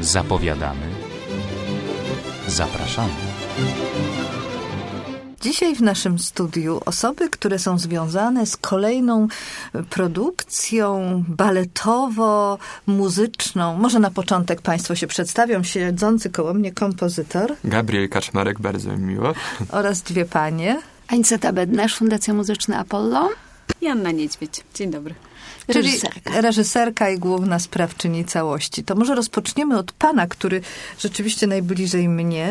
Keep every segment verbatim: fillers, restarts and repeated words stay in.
Zapowiadamy. Zapraszamy. Dzisiaj w naszym studiu osoby, które są związane z kolejną produkcją baletowo-muzyczną. Może na początek Państwo się przedstawią. Siedzący koło mnie kompozytor. Gabriel Kaczmarek, bardzo mi miło. Oraz dwie panie. Aniceta Bednarz, Fundacja Muzyczna Apollo. Joanna Niedźwiedź. Dzień dobry. Czyli Reżyserka. reżyserka i główna sprawczyni całości. To może rozpoczniemy od pana, który rzeczywiście najbliżej mnie.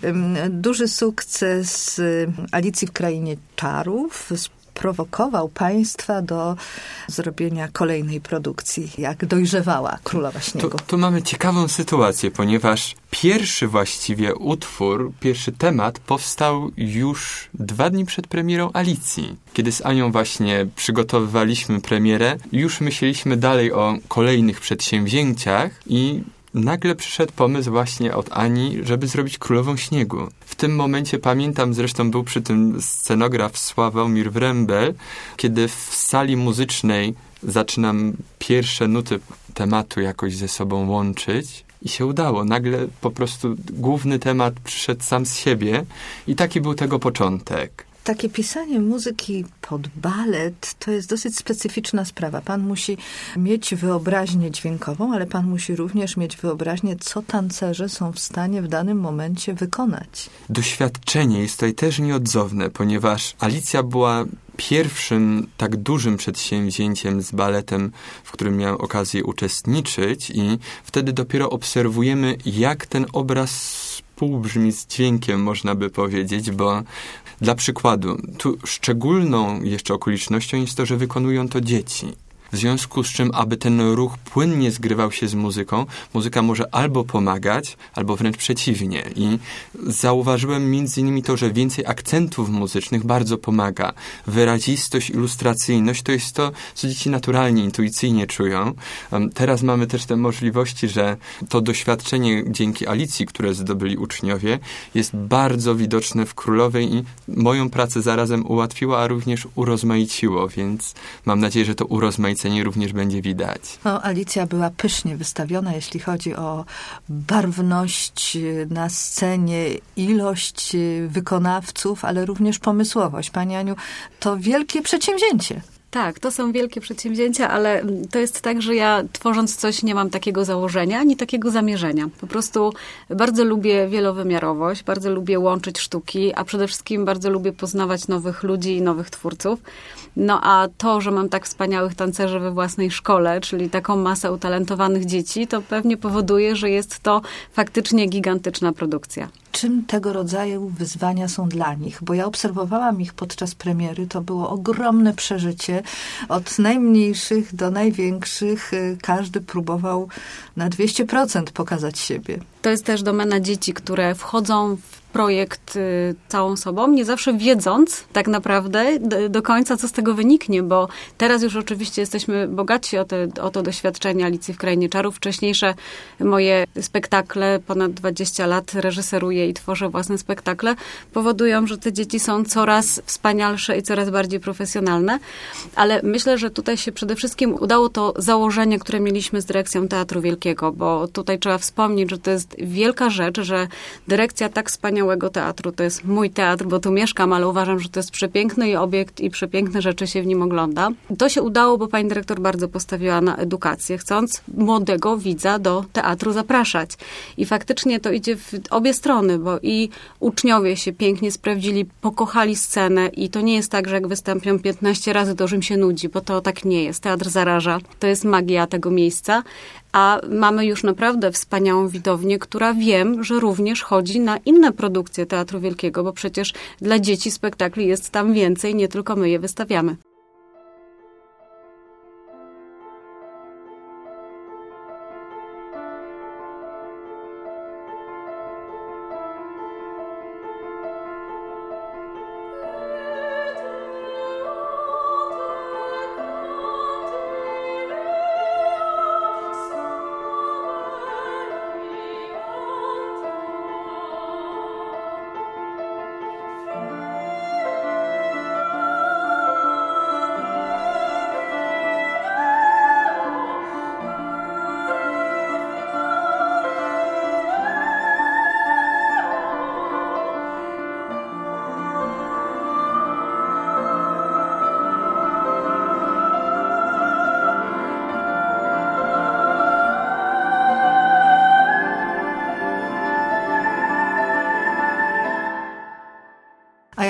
Duży sukces Alicji w Krainie Czarów sprowokował państwa do zrobienia kolejnej produkcji, jak dojrzewała Królowa Śniegu. Tu, tu mamy ciekawą sytuację, ponieważ pierwszy właściwie utwór, pierwszy temat powstał już dwa dni przed premierą Alicji. Kiedy z Anią właśnie przygotowywaliśmy premierę, już myśleliśmy dalej o kolejnych przedsięwzięciach i nagle przyszedł pomysł właśnie od Ani, żeby zrobić Królową Śniegu. W tym momencie pamiętam, zresztą był przy tym scenograf Sławomir Wrębel, kiedy w sali muzycznej zaczynam pierwsze nuty tematu jakoś ze sobą łączyć i się udało. Nagle po prostu główny temat przyszedł sam z siebie i taki był tego początek. Takie pisanie muzyki pod balet to jest dosyć specyficzna sprawa. Pan musi mieć wyobraźnię dźwiękową, ale pan musi również mieć wyobraźnię, co tancerze są w stanie w danym momencie wykonać. Doświadczenie jest tutaj też nieodzowne, ponieważ Alicja była pierwszym tak dużym przedsięwzięciem z baletem, w którym miałem okazję uczestniczyć i wtedy dopiero obserwujemy, jak ten obraz współbrzmi z dźwiękiem, można by powiedzieć, bo dla przykładu, tu szczególną jeszcze okolicznością jest to, że wykonują to dzieci. W związku z czym, aby ten ruch płynnie zgrywał się z muzyką, muzyka może albo pomagać, albo wręcz przeciwnie. I zauważyłem między innymi to, że więcej akcentów muzycznych bardzo pomaga. Wyrazistość, ilustracyjność to jest to, co dzieci naturalnie, intuicyjnie czują. Teraz mamy też te możliwości, że to doświadczenie dzięki Alicji, które zdobyli uczniowie, jest bardzo widoczne w Królowej i moją pracę zarazem ułatwiło, a również urozmaiciło, więc mam nadzieję, że to urozmaicenie również będzie widać. No, Alicja była pysznie wystawiona, jeśli chodzi o barwność na scenie, ilość wykonawców, ale również pomysłowość. Pani Aniu, to wielkie przedsięwzięcie. Tak, to są wielkie przedsięwzięcia, ale to jest tak, że ja tworząc coś nie mam takiego założenia, ani takiego zamierzenia. Po prostu bardzo lubię wielowymiarowość, bardzo lubię łączyć sztuki, a przede wszystkim bardzo lubię poznawać nowych ludzi i nowych twórców. No a to, że mam tak wspaniałych tancerzy we własnej szkole, czyli taką masę utalentowanych dzieci, to pewnie powoduje, że jest to faktycznie gigantyczna produkcja. Czym tego rodzaju wyzwania są dla nich? Bo ja obserwowałam ich podczas premiery. To było ogromne przeżycie. Od najmniejszych do największych każdy próbował na dwieście procent pokazać siebie. To jest też domena dzieci, które wchodzą w projekt y, całą sobą, nie zawsze wiedząc tak naprawdę do, do końca, co z tego wyniknie, bo teraz już oczywiście jesteśmy bogatsi o, te, o to doświadczenie Alicji w Krainie Czarów. Wcześniejsze moje spektakle, ponad dwadzieścia lat reżyseruję i tworzę własne spektakle, powodują, że te dzieci są coraz wspanialsze i coraz bardziej profesjonalne, ale myślę, że tutaj się przede wszystkim udało to założenie, które mieliśmy z dyrekcją Teatru Wielkiego, bo tutaj trzeba wspomnieć, że to jest wielka rzecz, że dyrekcja tak wspaniałego teatru, to jest mój teatr, bo tu mieszkam, ale uważam, że to jest przepiękny obiekt i przepiękne rzeczy się w nim ogląda. To się udało, bo pani dyrektor bardzo postawiła na edukację, chcąc młodego widza do teatru zapraszać. I faktycznie to idzie w obie strony, bo i uczniowie się pięknie sprawdzili, pokochali scenę i to nie jest tak, że jak wystąpią piętnaście razy, to już im się nudzi, bo to tak nie jest. Teatr zaraża. To jest magia tego miejsca. A mamy już naprawdę wspaniałą widownię, która wiem, że również chodzi na inne produkcje Teatru Wielkiego, bo przecież dla dzieci spektakli jest tam więcej, nie tylko my je wystawiamy.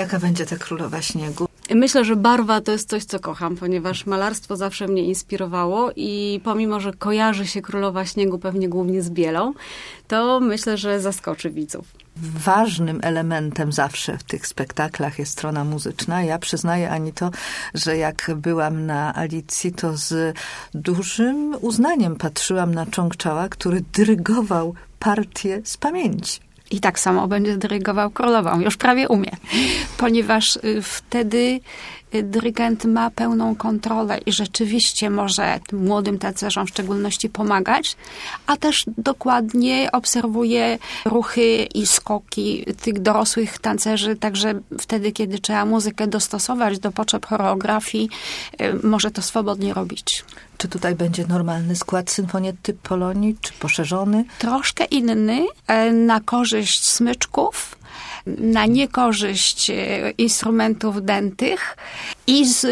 jaka będzie ta Królowa Śniegu? Myślę, że barwa to jest coś, co kocham, ponieważ malarstwo zawsze mnie inspirowało i pomimo, że kojarzy się Królowa Śniegu pewnie głównie z bielą, to myślę, że zaskoczy widzów. Ważnym elementem zawsze w tych spektaklach jest strona muzyczna. Ja przyznaję, Anito, że jak byłam na Alicji, to z dużym uznaniem patrzyłam na Czongczała, który dyrygował partię z pamięci. I tak samo będzie dyrygował Królową. Już prawie umie. Ponieważ wtedy dyrygent ma pełną kontrolę i rzeczywiście może tym młodym tancerzom w szczególności pomagać, a też dokładnie obserwuje ruchy i skoki tych dorosłych tancerzy, także wtedy, kiedy trzeba muzykę dostosować do potrzeb choreografii, może to swobodnie robić. Czy tutaj będzie normalny skład Symfonietty Polonii, czy poszerzony? Troszkę inny, na korzyść smyczków, na niekorzyść instrumentów dętych i z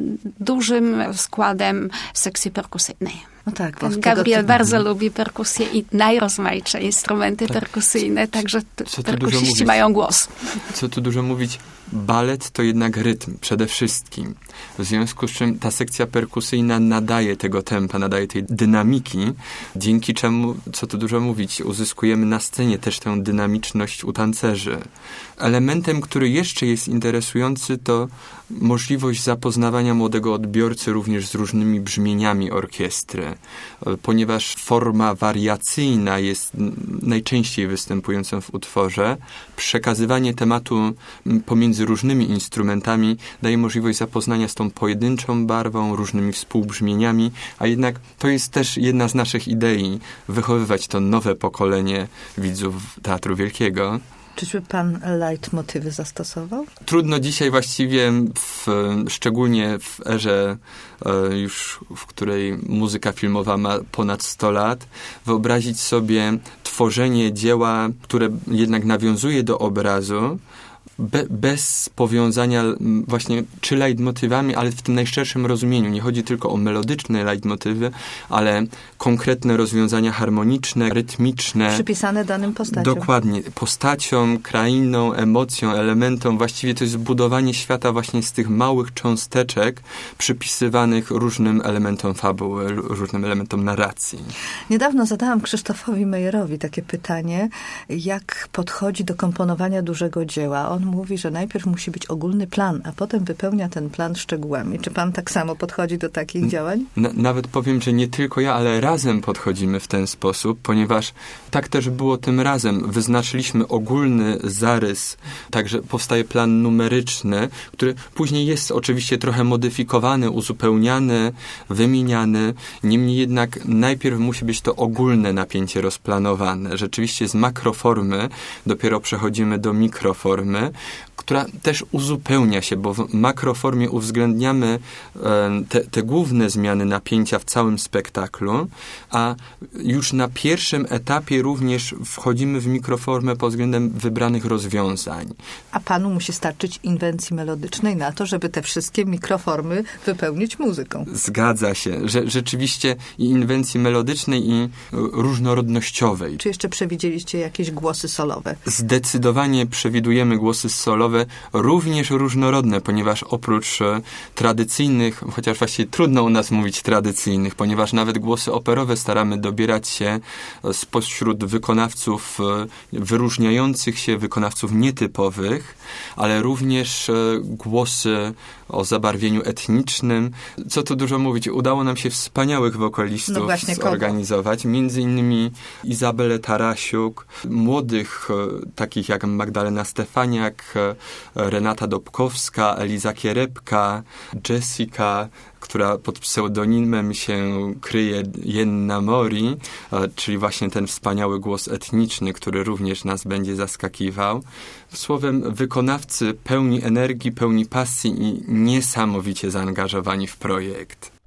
dużym składem sekcji perkusyjnej. No tak, bo Gabriel typu... bardzo lubi perkusję i najrozmaitsze instrumenty tak. perkusyjne, także Co perkusiści mają głos. Co tu dużo mówić, balet to jednak rytm przede wszystkim. W związku z czym ta sekcja perkusyjna nadaje tego tempa, nadaje tej dynamiki, dzięki czemu, co tu dużo mówić, uzyskujemy na scenie też tę dynamiczność u tancerzy. Elementem, który jeszcze jest interesujący, to możliwość zapoznawania młodego odbiorcy również z różnymi brzmieniami orkiestry, ponieważ forma wariacyjna jest najczęściej występującą w utworze. Przekazywanie tematu pomiędzy różnymi instrumentami daje możliwość zapoznania z tą pojedynczą barwą, różnymi współbrzmieniami, a jednak to jest też jedna z naszych idei, wychowywać to nowe pokolenie widzów Teatru Wielkiego. Czyżby pan leitmotywy zastosował? Trudno dzisiaj właściwie, w, szczególnie w erze e, już, w której muzyka filmowa ma ponad sto lat, wyobrazić sobie tworzenie dzieła, które jednak nawiązuje do obrazu, Be, bez powiązania właśnie czy leitmotywami, ale w tym najszerszym rozumieniu. Nie chodzi tylko o melodyczne leitmotywy, ale konkretne rozwiązania harmoniczne, rytmiczne. Przypisane danym postaciom. Dokładnie. Postacią, krainą, emocją, elementom. Właściwie to jest budowanie świata właśnie z tych małych cząsteczek przypisywanych różnym elementom fabuły, różnym elementom narracji. Niedawno zadałam Krzysztofowi Mejerowi takie pytanie, jak podchodzi do komponowania dużego dzieła. On mówi, że najpierw musi być ogólny plan, a potem wypełnia ten plan szczegółami. Czy pan tak samo podchodzi do takich działań? N- nawet powiem, że nie tylko ja, ale razem podchodzimy w ten sposób, ponieważ tak też było tym razem. Wyznaczyliśmy ogólny zarys, także powstaje plan numeryczny, który później jest oczywiście trochę modyfikowany, uzupełniany, wymieniany. Niemniej jednak najpierw musi być to ogólne napięcie rozplanowane. Rzeczywiście z makroformy dopiero przechodzimy do mikroformy, która też uzupełnia się, bo w makroformie uwzględniamy te, te główne zmiany napięcia w całym spektaklu, a już na pierwszym etapie również wchodzimy w mikroformę pod względem wybranych rozwiązań. A panu musi starczyć inwencji melodycznej na to, żeby te wszystkie mikroformy wypełnić muzyką. Zgadza się, że rzeczywiście i inwencji melodycznej, i różnorodnościowej. Czy jeszcze przewidzieliście jakieś głosy solowe? Zdecydowanie przewidujemy głosy solowe, również różnorodne, ponieważ oprócz e, tradycyjnych, chociaż właściwie trudno u nas mówić tradycyjnych, ponieważ nawet głosy operowe staramy dobierać się spośród wykonawców e, wyróżniających się, wykonawców nietypowych, ale również e, głosy o zabarwieniu etnicznym. Co tu dużo mówić, udało nam się wspaniałych wokalistów no właśnie, zorganizować. Kogo? Między innymi Izabelę Tarasiuk, młodych e, takich jak Magdalena Stefaniak, e, Renata Dobkowska, Eliza Kierepka, Jessica, która pod pseudonimem się kryje Jenna Mori, czyli właśnie ten wspaniały głos etniczny, który również nas będzie zaskakiwał. Słowem, wykonawcy pełni energii, pełni pasji i niesamowicie zaangażowani w projekt.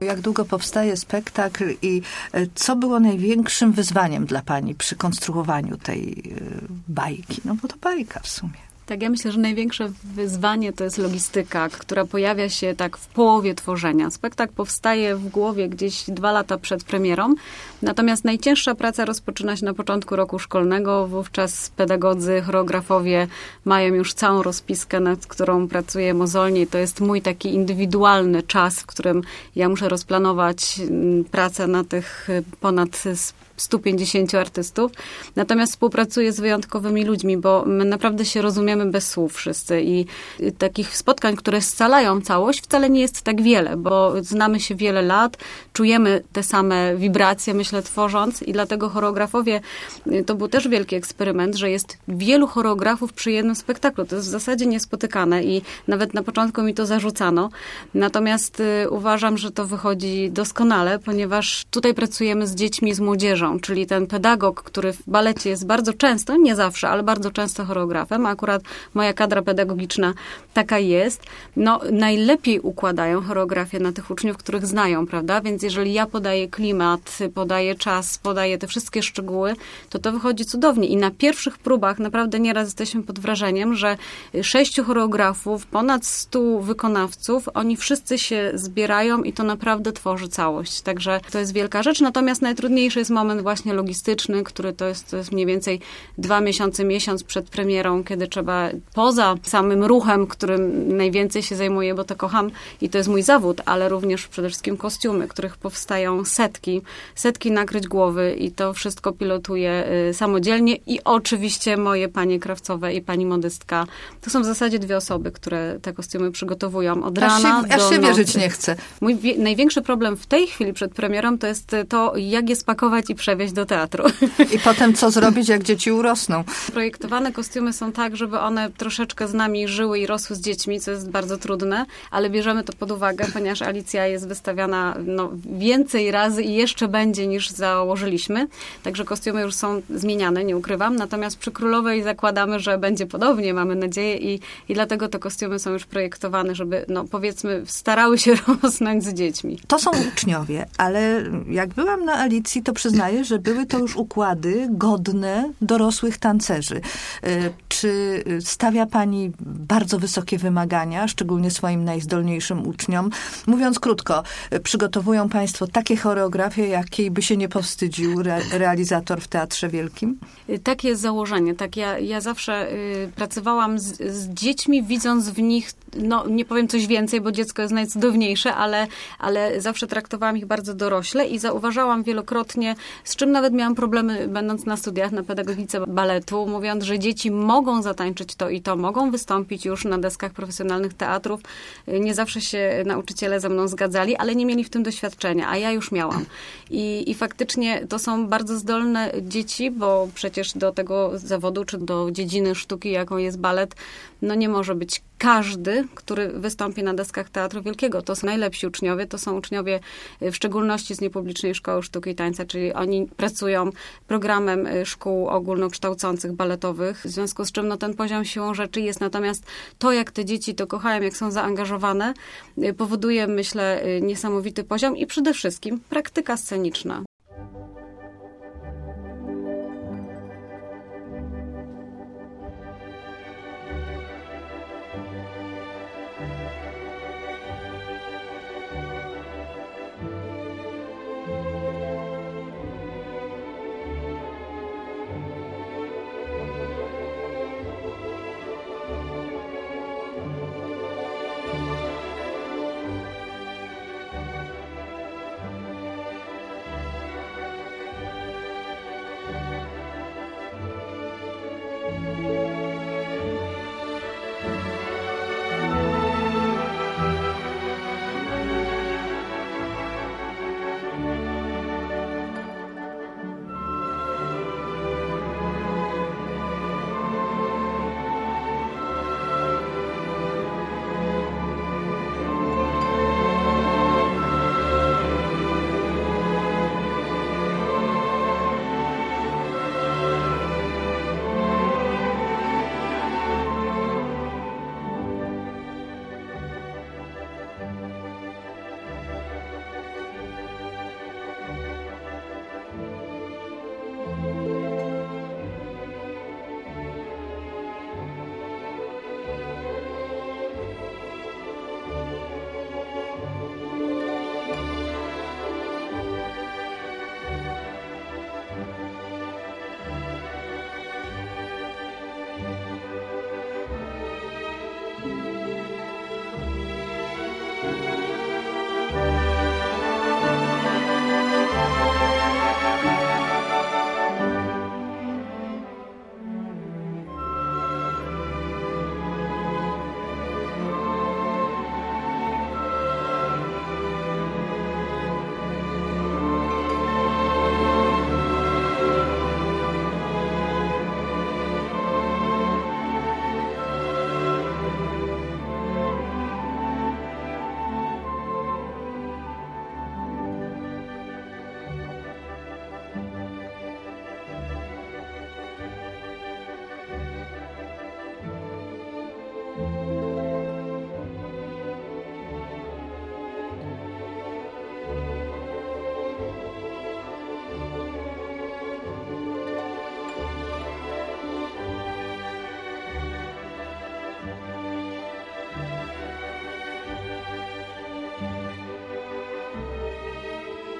jak długo powstaje spektakl i co było największym wyzwaniem dla pani przy konstruowaniu tej bajki? No bo to bajka w sumie. Tak, ja myślę, że największe wyzwanie to jest logistyka, która pojawia się tak w połowie tworzenia. Spektakl powstaje w głowie gdzieś dwa lata przed premierą, natomiast najcięższa praca rozpoczyna się na początku roku szkolnego. Wówczas pedagodzy, choreografowie mają już całą rozpiskę, nad którą pracuję mozolnie. To jest mój taki indywidualny czas, w którym ja muszę rozplanować pracę na tych ponad stu pięćdziesięciu artystów. Natomiast współpracuję z wyjątkowymi ludźmi, bo my naprawdę się rozumiemy bez słów wszyscy i takich spotkań, które scalają całość, wcale nie jest tak wiele, bo znamy się wiele lat, czujemy te same wibracje, myślę, tworząc i dlatego choreografowie, to był też wielki eksperyment, że jest wielu choreografów przy jednym spektaklu. To jest w zasadzie niespotykane i nawet na początku mi to zarzucano. Natomiast y, uważam, że to wychodzi doskonale, ponieważ tutaj pracujemy z dziećmi, z młodzieżą, czyli ten pedagog, który w balecie jest bardzo często, nie zawsze, ale bardzo często choreografem, a akurat moja kadra pedagogiczna taka jest, no najlepiej układają choreografię na tych uczniów, których znają, prawda? Więc jeżeli ja podaję klimat, podaję czas, podaję te wszystkie szczegóły, to to wychodzi cudownie. I na pierwszych próbach naprawdę nieraz jesteśmy pod wrażeniem, że sześciu choreografów, ponad stu wykonawców, oni wszyscy się zbierają i to naprawdę tworzy całość. Także to jest wielka rzecz. Natomiast najtrudniejszy jest moment właśnie logistyczny, który to jest, to jest mniej więcej dwa miesiące, miesiąc przed premierą, kiedy trzeba poza samym ruchem, którym najwięcej się zajmuję, bo to kocham i to jest mój zawód, ale również przede wszystkim kostiumy, których powstają setki, setki nakryć głowy i to wszystko pilotuję y, samodzielnie i oczywiście moje panie krawcowe i pani modystka. To są w zasadzie dwie osoby, które te kostiumy przygotowują od rana aż się, do aż się nocy. wierzyć nie chcę. Mój wie, największy problem w tej chwili przed premierą to jest to, jak je spakować i przewieźć do teatru. I potem co zrobić, jak dzieci urosną? Projektowane kostiumy są tak, żeby one troszeczkę z nami żyły i rosły z dziećmi, co jest bardzo trudne, ale bierzemy to pod uwagę, ponieważ Alicja jest wystawiana no, więcej razy i jeszcze będzie niż założyliśmy. Także kostiumy już są zmieniane, nie ukrywam. Natomiast przy Królowej zakładamy, że będzie podobnie, mamy nadzieję i, i dlatego te kostiumy są już projektowane, żeby no, powiedzmy starały się rosnąć z dziećmi. To są uczniowie, ale jak byłam na Alicji, to przyznaję, że były to już układy godne dorosłych tancerzy. Czy stawia pani bardzo wysokie wymagania, szczególnie swoim najzdolniejszym uczniom? Mówiąc krótko, przygotowują państwo takie choreografie, jakiej by się nie powstydził re- realizator w Teatrze Wielkim? Takie jest założenie. Tak, ja, ja zawsze y, pracowałam z, z dziećmi, widząc w nich, no nie powiem coś więcej, bo dziecko jest najcudowniejsze, ale, ale zawsze traktowałam ich bardzo dorośle i zauważałam wielokrotnie, z czym nawet miałam problemy, będąc na studiach na pedagogice baletu, mówiąc, że dzieci mogą zatańczyć to i to, mogą wystąpić już na deskach profesjonalnych teatrów. Nie zawsze się nauczyciele ze mną zgadzali, ale nie mieli w tym doświadczenia, a ja już miałam. I, i faktycznie to są bardzo zdolne dzieci, bo przecież do tego zawodu, czy do dziedziny sztuki, jaką jest balet, no nie może być każdy, który wystąpi na deskach Teatru Wielkiego. To są najlepsi uczniowie, to są uczniowie w szczególności z Niepublicznej Szkoły Sztuki i Tańca, czyli oni pracują programem szkół ogólnokształcących, baletowych, w związku z czym no, ten poziom siłą rzeczy jest. Natomiast to, jak te dzieci to kochają, jak są zaangażowane, powoduje, myślę, niesamowity poziom i przede wszystkim praktyka sceniczna.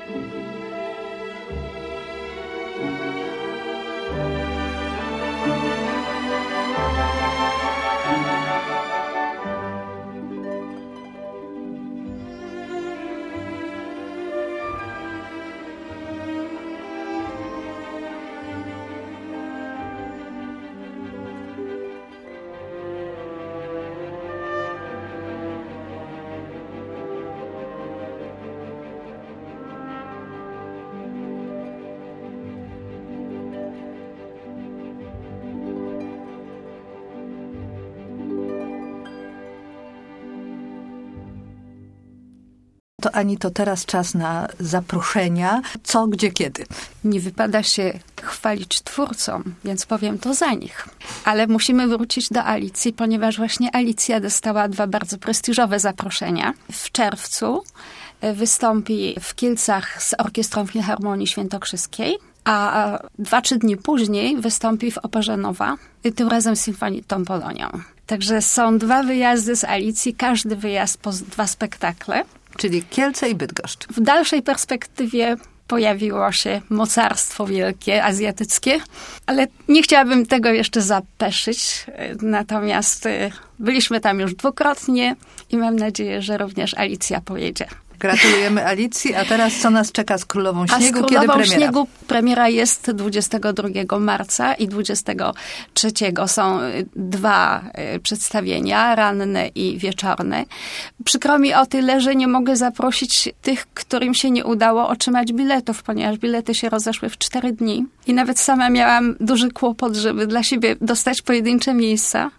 To Ani, to teraz czas na zaproszenia. Co, gdzie, kiedy? Nie wypada się chwalić twórcom, więc powiem to za nich. Ale musimy wrócić do Alicji, ponieważ właśnie Alicja dostała dwa bardzo prestiżowe zaproszenia. W czerwcu wystąpi w Kielcach z Orkiestrą Filharmonii Świętokrzyskiej, a dwa, trzy dni później wystąpi w Operze Nowa, tym razem z Symfonitą Polonią. Także są dwa wyjazdy z Alicji, każdy wyjazd po dwa spektakle. Czyli Kielce i Bydgoszcz. W dalszej perspektywie pojawiło się mocarstwo wielkie, azjatyckie, ale nie chciałabym tego jeszcze zapeszyć. Natomiast byliśmy tam już dwukrotnie i mam nadzieję, że również Alicja pojedzie. Gratulujemy Alicji, a teraz co nas czeka z Królową Śniegu? A z Królową Kiedy premiera? Śniegu premiera jest dwudziestego drugiego marca i dwudziestego trzeciego. Są dwa przedstawienia, ranne i wieczorne. Przykro mi o tyle, że nie mogę zaprosić tych, którym się nie udało otrzymać biletów, ponieważ bilety się rozeszły w cztery dni. I nawet sama miałam duży kłopot, żeby dla siebie dostać pojedyncze miejsca.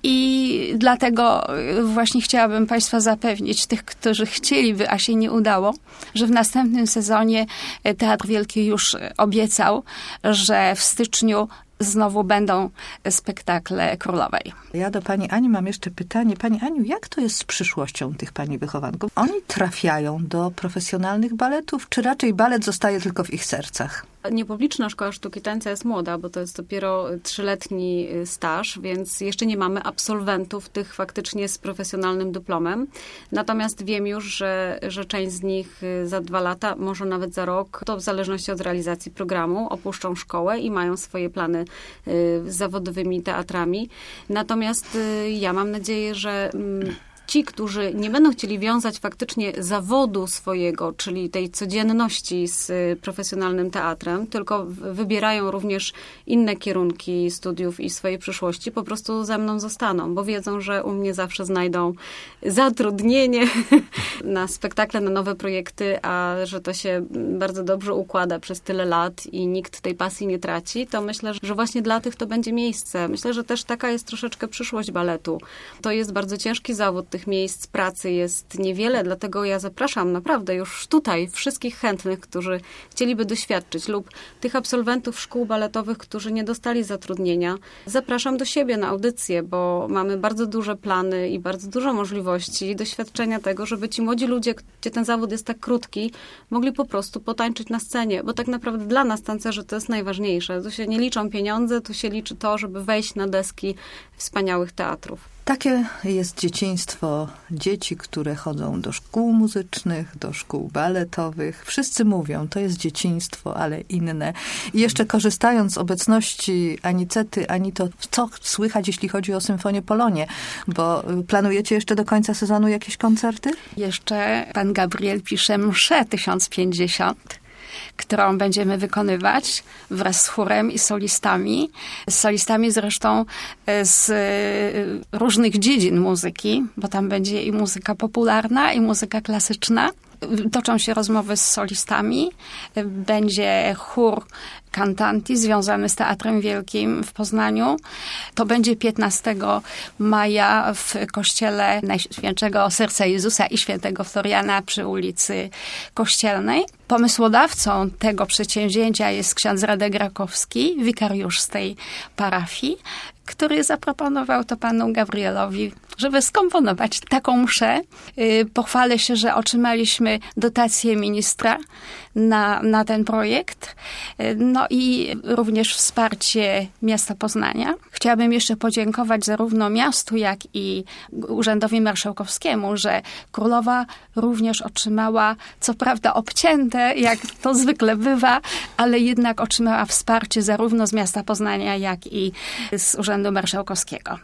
I dlatego właśnie chciałabym Państwa zapewnić, tych, którzy chcieliby, a się nie udało, że w następnym sezonie Teatr Wielki już obiecał, że w styczniu znowu będą spektakle Królowej. Ja do pani Ani mam jeszcze pytanie. Pani Aniu, jak to jest z przyszłością tych pani wychowanków? Oni trafiają do profesjonalnych baletów, czy raczej balet zostaje tylko w ich sercach? Niepubliczna Szkoła Sztuki Tańca jest młoda, bo to jest dopiero trzyletni staż, więc jeszcze nie mamy absolwentów tych faktycznie z profesjonalnym dyplomem. Natomiast wiem już, że, że część z nich za dwa lata, może nawet za rok, to w zależności od realizacji programu, opuszczą szkołę i mają swoje plany z zawodowymi teatrami. Natomiast ja mam nadzieję, że ci, którzy nie będą chcieli wiązać faktycznie zawodu swojego, czyli tej codzienności z profesjonalnym teatrem, tylko wybierają również inne kierunki studiów i swojej przyszłości, po prostu ze mną zostaną, bo wiedzą, że u mnie zawsze znajdą zatrudnienie na spektakle, na nowe projekty, a że to się bardzo dobrze układa przez tyle lat i nikt tej pasji nie traci, to myślę, że właśnie dla tych to będzie miejsce. Myślę, że też taka jest troszeczkę przyszłość baletu. To jest bardzo ciężki zawód, tych miejsc pracy jest niewiele, dlatego ja zapraszam naprawdę już tutaj wszystkich chętnych, którzy chcieliby doświadczyć lub tych absolwentów szkół baletowych, którzy nie dostali zatrudnienia. Zapraszam do siebie na audycję, bo mamy bardzo duże plany i bardzo dużo możliwości doświadczenia tego, żeby ci młodzi ludzie, gdzie ten zawód jest tak krótki, mogli po prostu potańczyć na scenie, bo tak naprawdę dla nas tancerzy to jest najważniejsze. Tu się nie liczą pieniądze, tu się liczy to, żeby wejść na deski wspaniałych teatrów. Takie jest dzieciństwo dzieci, które chodzą do szkół muzycznych, do szkół baletowych. Wszyscy mówią, to jest dzieciństwo, ale inne. I jeszcze korzystając z obecności Anicety, Anito, co słychać, jeśli chodzi o Symfonię Polonię? Bo planujecie jeszcze do końca sezonu jakieś koncerty? Jeszcze pan Gabriel pisze mszę tysiąc pięćdziesiąt. Którą będziemy wykonywać wraz z chórem i solistami. Z solistami zresztą z różnych dziedzin muzyki, bo tam będzie i muzyka popularna, i muzyka klasyczna. Toczą się rozmowy z solistami. Będzie chór cantanti związany z Teatrem Wielkim w Poznaniu. To będzie piętnastego maja w kościele Najświętszego Serca Jezusa i Świętego Floriana przy ulicy Kościelnej. Pomysłodawcą tego przedsięwzięcia jest ksiądz Radek Rakowski, wikariusz z tej parafii, który zaproponował to panu Gabrielowi, żeby skomponować taką mszę. Pochwalę się, że otrzymaliśmy dotację ministra na, na ten projekt, no i również wsparcie miasta Poznania. Chciał Chciałabym jeszcze podziękować zarówno miastu, jak i Urzędowi Marszałkowskiemu, że królowa również otrzymała, co prawda obcięte, jak to zwykle bywa, ale jednak otrzymała wsparcie zarówno z miasta Poznania, jak i z Urzędu Marszałkowskiego.